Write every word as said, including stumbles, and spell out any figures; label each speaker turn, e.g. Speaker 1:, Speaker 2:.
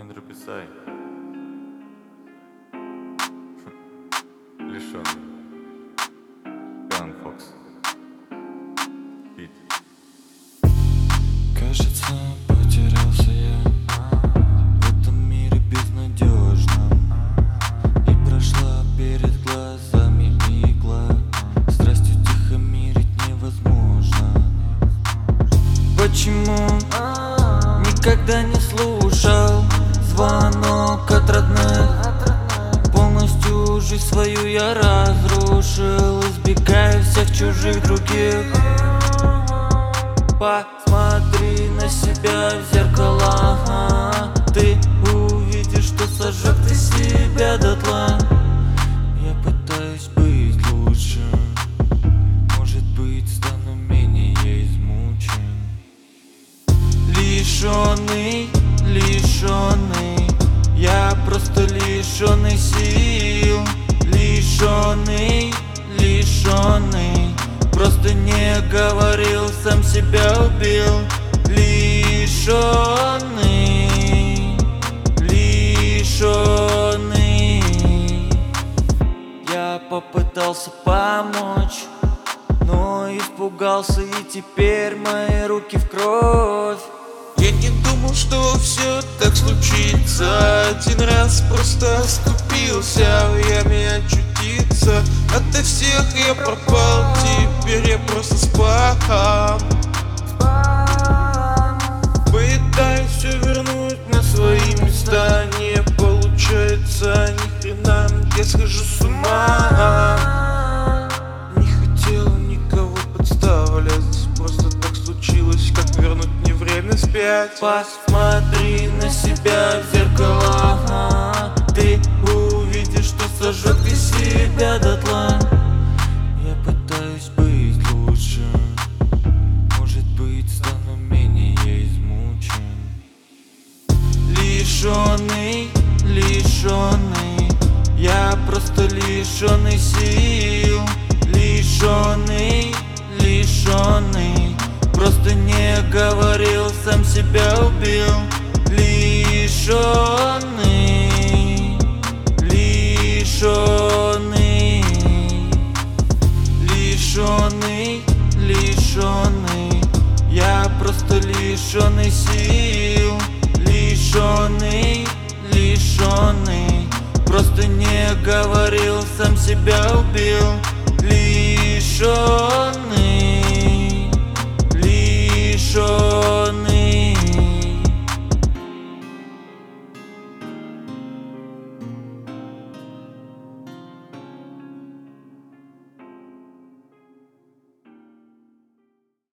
Speaker 1: Andrew Pissai. Лишённый. Gun Fox. Пит.
Speaker 2: Кажется, потерялся я в этом мире безнадежном, и прошла перед глазами игла. Страстью тихомирить невозможно. Почему никогда не слушал звонок от родных? Полностью жизнь свою я разрушил, избегая всех чужих других. Посмотри на себя в зеркало, ты увидишь, что сожег ты себя дотла. Я пытаюсь быть лучше, может быть, стану менее измучен. Лишённый, лишённый, я просто лишённый сил. Лишённый, лишённый, просто не говорил, сам себя убил. Лишённый, лишённый, я попытался помочь, но испугался, и теперь мои руки в кровь.
Speaker 3: Я не думал, что все так случится. Один раз просто оступился, в яме очутиться. Ото всех я пропал, теперь я просто спам. Пытаюсь все вернуть на свои места, не получается ни хрена, я схожу с ума. Не хотел никого подставлять, просто так случилось, как вернуть мне время вспять.
Speaker 2: Посмотри на себя в зеркало, ты увидишь, что сожег ты себя дотла. Я пытаюсь быть лучше, может быть, стану менее измучен. Лишённый, лишённый, я просто лишённый сил. Лишённый, лишённый, просто не говорил, сам себя убил. Лишённый, лишённый, лишённый, лишённый, я просто лишённый сил. Лишённый, лишённый, просто не говорил, сам себя убил. Лишённый.